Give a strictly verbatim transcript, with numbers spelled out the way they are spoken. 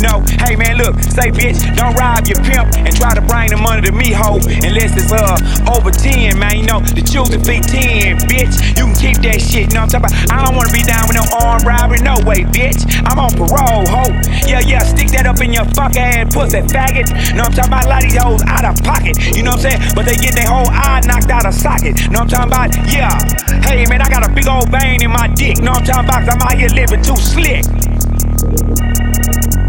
know. Hey man, look, say bitch, don't rob your pimp and try to bring the money to me, ho. Unless it's uh over ten, man. You know, the children feet ten, bitch. You can keep that shit, you know what I'm talking about? I don't wanna be down with no armed robbery, no way, bitch. I'm on parole, ho. Yeah, yeah, stick that up in your fuck ass pussy, faggot. You know what I'm talking about? A lot of these hoes out of pocket, you know what I'm saying? But they get their whole eye knocked out of socket, you know what I'm talking about? Yeah. Hey man, I got a big old vein in my dick, you know what I'm talking about? 'Cause I'm out here living too slick.